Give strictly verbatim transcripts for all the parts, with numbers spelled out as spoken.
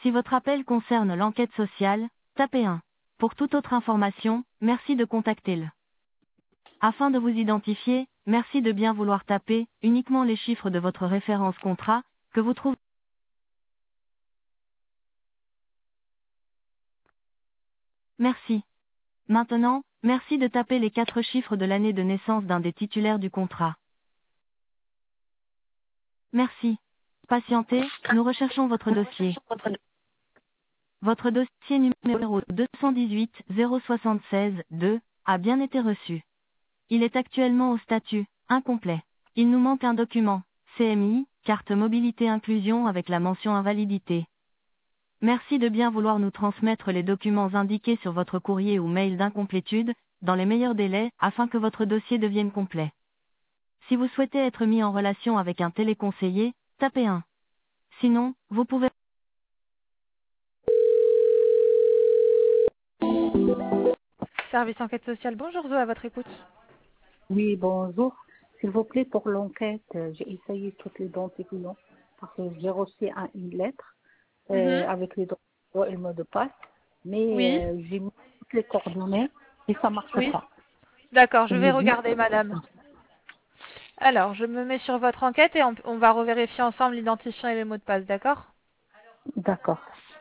Si votre appel concerne l'enquête sociale, tapez un. Pour toute autre information, merci de contacter le. Afin de vous identifier, merci de bien vouloir taper uniquement les chiffres de votre référence contrat que vous trouvez. Merci. Maintenant, merci de taper les quatre chiffres de l'année de naissance d'un des titulaires du contrat. Merci. Patientez, nous recherchons votre dossier. Votre dossier numéro deux cent dix-huit zéro soixante-seize deux a bien été reçu. Il est actuellement au statut incomplet. Il nous manque un document, C M I, carte mobilité inclusion avec la mention invalidité. Merci de bien vouloir nous transmettre les documents indiqués sur votre courrier ou mail d'incomplétude, dans les meilleurs délais, afin que votre dossier devienne complet. Si vous souhaitez être mis en relation avec un téléconseiller, tapez un. Sinon, vous pouvez... Service enquête sociale, bonjour Zoé, à votre écoute. Oui, bonjour. S'il vous plaît, pour l'enquête, euh, j'ai essayé toutes les identifiants parce que j'ai reçu un- une lettre euh, Mhm. avec les droits et le mot de passe, mais Oui, euh, j'ai mis toutes les coordonnées et ça ne marche oui. pas. D'accord, je Ça vais me dit, regarder madame. Alors, je me mets sur votre enquête et on, on va revérifier ensemble l'identifiant et les mots de passe, d'accord? d'accord.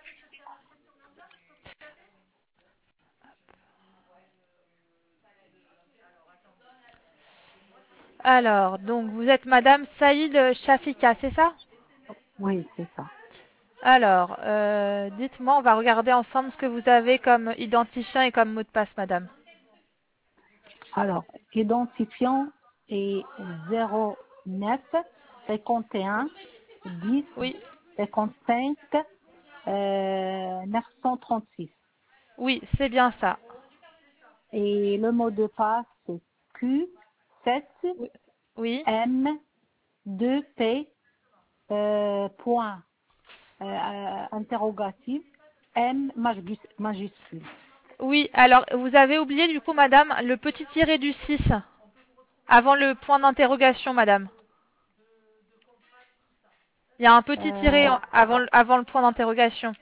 Alors, donc vous êtes madame Saïd Shafika, c'est ça? Oui, c'est ça. Alors, euh, dites-moi, on va regarder ensemble ce que vous avez comme identifiant et comme mot de passe, madame. Alors, identifiant est zéro neuf cinquante et un dix Oui, cinquante-cinq euh, neuf cent trente-six. oui, c'est bien ça. Et le mot de passe, c'est Q sept Oui, oui, M deux P euh, point euh, euh, interrogatif M majus- majuscule. oui. Alors, vous avez oublié du coup, madame, le petit tiré du six avant le point d'interrogation, madame. Il y a un petit tiré Euh, en- avant, le- avant le point d'interrogation.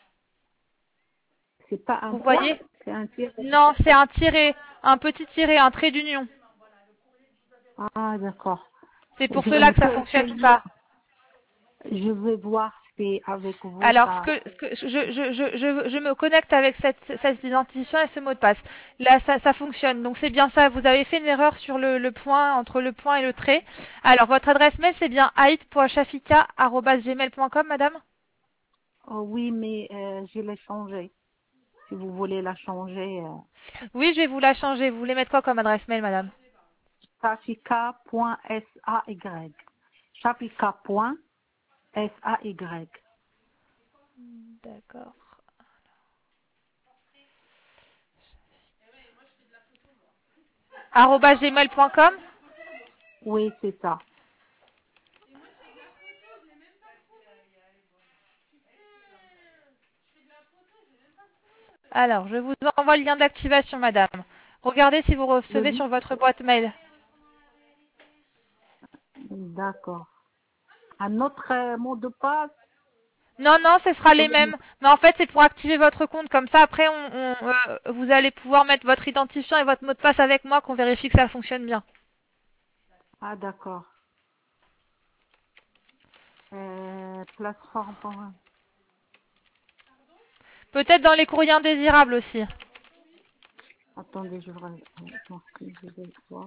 c'est pas un Vous point, voyez? c'est un tiré. Non, c'est un tiré, un petit tiré, un trait d'union. Ah, d'accord. C'est Je, pour cela je que ça peux fonctionne essayer. pas. Je vais voir si avec vous Alors, ce ça. que, ce que je, je, je, je, je me connecte avec cette, cet identifiant et ce mot de passe. Là, ça, ça fonctionne. Donc, c'est bien ça. Vous avez fait une erreur sur le, le point, entre le point et le trait. Alors, votre adresse mail, c'est bien aït point shafika arobase gmail point com, madame? Oh, oui, mais euh, je l'ai changé. Si vous voulez la changer, euh, Oui, je vais vous la changer. Vous voulez mettre quoi comme adresse mail, madame? shafika point say. Shafika point say. D'accord. arobase gmail point com? Oui, c'est ça. Alors, je vous envoie le lien d'activation, madame. Regardez si vous recevez Le- sur votre boîte mail. D'accord. Un autre euh, mot de passe. Non, non, ce sera les Oui. mêmes. Mais en fait, c'est pour activer votre compte. Comme ça, après, on, on, euh, vous allez pouvoir mettre votre identifiant et votre mot de passe avec moi, qu'on vérifie que ça fonctionne bien. Ah, d'accord. Euh, plateforme. pour- Peut-être dans les courriers indésirables aussi. Attendez, je vais attends, que je vais voir.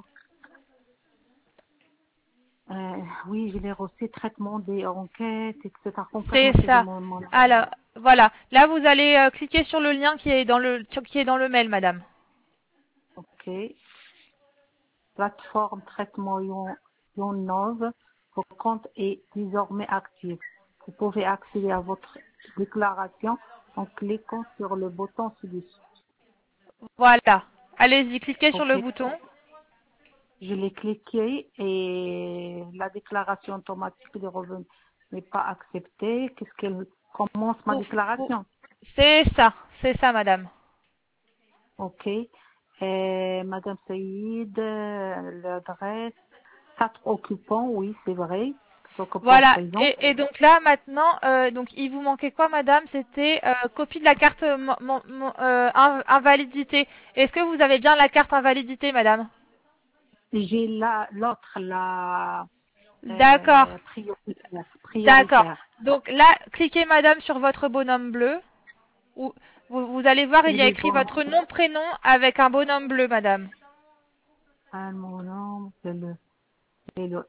Euh, oui, je l'ai reçu, traitement des enquêtes, et cetera. C'est Confirmation de ça. mon, mon... Alors, voilà. Là, vous allez euh, cliquer sur le lien qui est dans le qui est dans le mail, madame. Ok. Plateforme traitement Ion- Ionov. Votre compte est désormais actif. Vous pouvez accéder à votre déclaration en cliquant sur le bouton ci-dessus. Voilà. Allez-y, cliquez sur le Ok. bouton. Je l'ai cliqué et la déclaration automatique de revenus n'est pas acceptée. Qu'est-ce qu'elle commence ma Vous- vous- déclaration? C'est ça. C'est ça, madame. Ok. Et Madame Saïd, euh, l'adresse, quatre occupants, oui, c'est vrai. Donc, pour Voilà. présent, Et, et donc là, maintenant, euh, donc il vous manquait quoi, madame? C'était euh, copie de la carte mo- mo- mo- euh, in- invalidité. Est-ce que vous avez bien la carte invalidité, madame? j'ai la l'autre, la D'accord. euh, prioritaire. D'accord. prioritaire. Donc là, cliquez, madame, sur votre bonhomme bleu. Ou, vous, vous allez voir, il y a Il est écrit bon. votre nom, prénom avec un bonhomme bleu, madame. Ah, mon nom, c'est le, c'est le-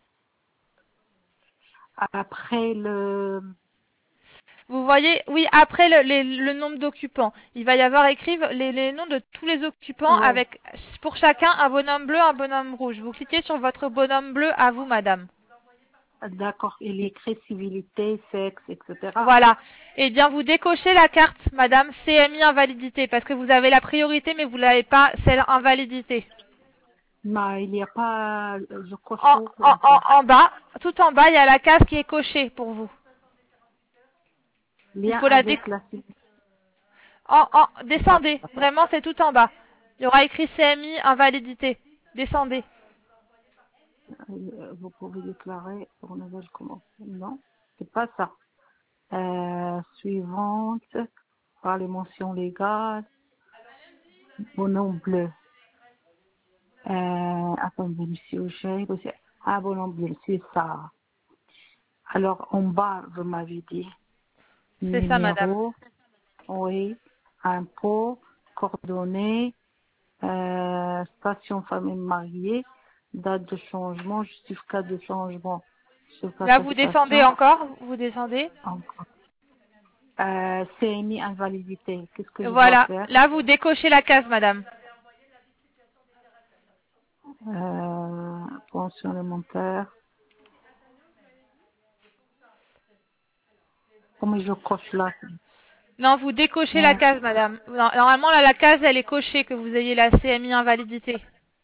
Après le... Vous voyez, oui, après le, les- le nombre d'occupants, il va y avoir écrit les, les noms de tous les occupants Ouais, avec pour chacun un bonhomme bleu, un bonhomme rouge. Vous cliquez sur votre bonhomme bleu à vous, madame. d'accord. Il est écrit civilité, sexe, et cetera. Voilà. Eh bien, vous décochez la carte, madame, C M I invalidité, parce que vous avez la priorité, mais vous n'avez pas celle invalidité. Non, il n'y a pas... Je coche En, où en, en fait. en, en bas, tout en bas, il y a la case qui est cochée pour vous. Il Lien faut la dé... avec la civilité. En, en, descendez, vraiment, c'est tout en bas. Il y aura écrit C M I invalidité. Descendez. Euh, Vous pouvez déclarer pour nouvelle convention. Non, c'est pas ça. Euh, suivante, par les mentions légales, mon nom bleu. Euh, attendez, monsieur Cheikh, aussi. Ah, bon nom bleu, c'est ça. Alors, en bas, vous m'avez dit C'est ça, madame. numéro, oui, impôt, coordonnées, euh, station famille mariée, date de changement, justificat de changement, Là, vous descendez station, encore. Vous descendez. encore. Euh, C M I invalidité, qu'est-ce que je dois Voilà. faire? Là, vous décochez la case, madame. Euh, pension alimentaire. Comment je coche là? Non, vous décochez la Euh, case, madame. Non, normalement, là, la case, elle est cochée, que vous ayez la C M I invalidité.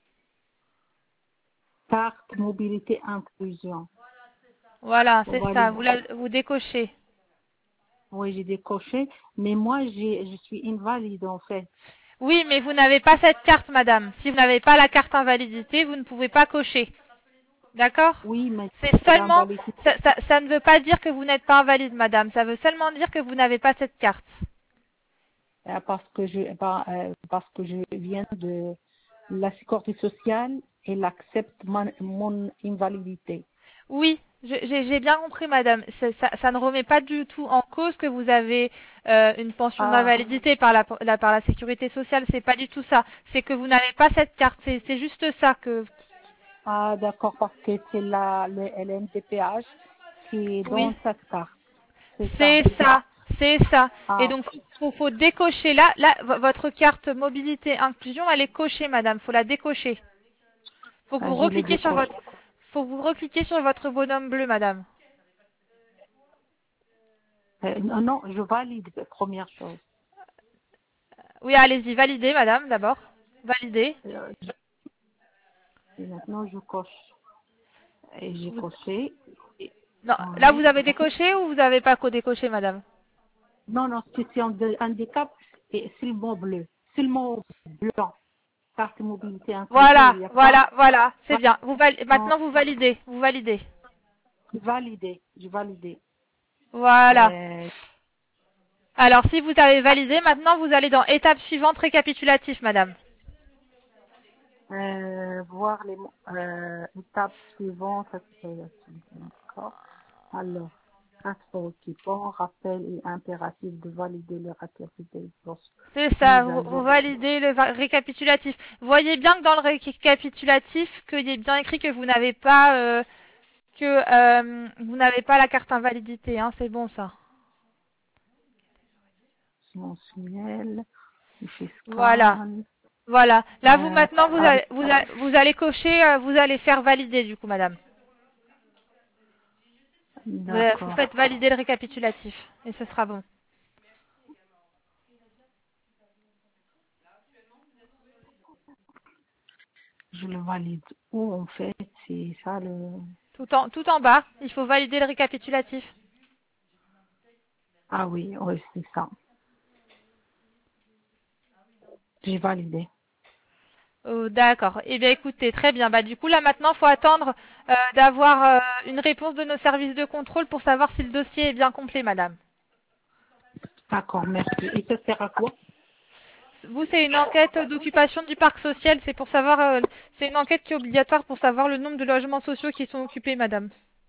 carte mobilité inclusion. Voilà, Pour c'est ça. valider. Vous, la, vous décochez. Oui, j'ai décoché, mais moi, j'ai, je suis invalide en fait. Oui, mais vous n'avez pas cette carte, madame. Si vous n'avez pas la carte invalidité, vous ne pouvez pas cocher. D'accord? Oui, mais C'est seulement, l'invalidité, ça, ça, ça ne veut pas dire que vous n'êtes pas invalide, madame. Ça veut seulement dire que vous n'avez pas cette carte. euh, parce que je, par- euh, parce que je viens de la sécurité sociale, elle accepte mon, mon invalidité. Oui, je- j'ai j'ai bien compris, madame. Ça, ça- ça ne remet pas du tout en cause que vous avez euh, une pension Ah, d'invalidité par la, la- par la sécurité sociale. C'est pas du tout ça. C'est que vous n'avez pas cette carte. C'est c'est juste ça que. ah, d'accord, parce que c'est la, le L M D P H qui est Oui, dans cette carte. C'est ça. c'est ça, c'est ça. Et Ah, donc, faut, faut décocher là. Là, vo- votre carte mobilité inclusion, elle est cochée, madame. Faut la décocher. Faut que euh, vous je l'ai recliquez sur décoché. votre, faut que vous recliquez sur votre bonhomme bleu, madame. Euh, non, non, je valide, première chose. Oui, allez-y, validez, madame, d'abord. Validez. Euh, et maintenant, je coche. Et j'ai Vous- coché. Non, là, vous Oui. avez décoché ou vous n'avez pas co-décoché, madame? Non, non, c'est un de- handicap et seulement bleu. Seulement blanc. Carte mobilité inclusion, il Voilà, n'y a pas. voilà, voilà, c'est Va- bien. Vous val- Non, Maintenant, vous validez, vous validez. validé, j'ai validé. Voilà. Euh, Alors, si vous avez validé, maintenant, vous allez dans étape suivante récapitulatif, madame. euh, voir les mo- euh, étapes suivantes. euh, D'accord. Alors, quatre occupants, rappel et impératif de valider les rapidités C'est ça, mise vous, à vous jour. validez le va- récapitulatif. Voyez bien que dans le récapitulatif, qu'il y est bien écrit que vous n'avez pas euh, que euh, vous n'avez pas la carte invalidité, hein, c'est bon ça. Mensuel, Voilà, fiscal. voilà. Là, vous Euh, maintenant, vous ah, allez, vous allez, vous allez cocher, euh, vous allez faire valider du coup, madame. Vous, euh, vous d'accord. faites valider le récapitulatif et ce sera bon. Je le valide. Où en fait, c'est ça le... Tout en, tout en bas, il faut valider le récapitulatif. Ah oui, oui, c'est ça. J'ai validé. Oh, d'accord. Eh bien, écoutez, très bien. Bah, du coup, là, maintenant, il faut attendre euh, d'avoir euh, une réponse de nos services de contrôle pour savoir si le dossier est bien complet, madame. D'accord, merci. Et ça sert à quoi? Vous, c'est une enquête d'occupation du parc social. C'est pour savoir, euh, c'est une enquête qui est obligatoire pour savoir le nombre de logements sociaux qui sont occupés, madame.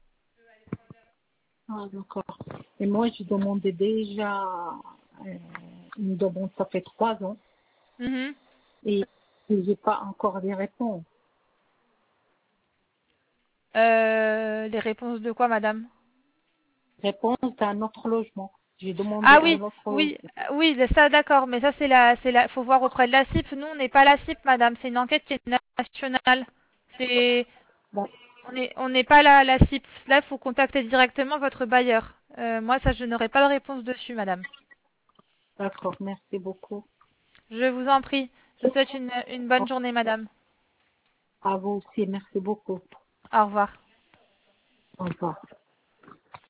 Ah, d'accord. Et moi, je demandais déjà euh, une demande, ça fait trois ans, Mhm. et, et j'ai pas encore des réponses. Euh, les réponses de quoi, madame? Réponse d'un autre logement. J'ai Ah demandé un oui, autre oui, logement. euh, oui, ça, d'accord. Mais ça, c'est la, c'est la, faut voir auprès de la C I P. Nous, on n'est pas la C I P, madame. C'est une enquête qui est nationale. C'est, Bon, On n'est on n'est pas la, la C I P. Là, il faut contacter directement votre bailleur. Euh, moi, ça, je n'aurai pas de réponse dessus, madame. d'accord, merci beaucoup. Je vous en prie. Je vous souhaite une, une bonne journée, madame. À vous aussi, merci beaucoup. Au revoir. Au revoir.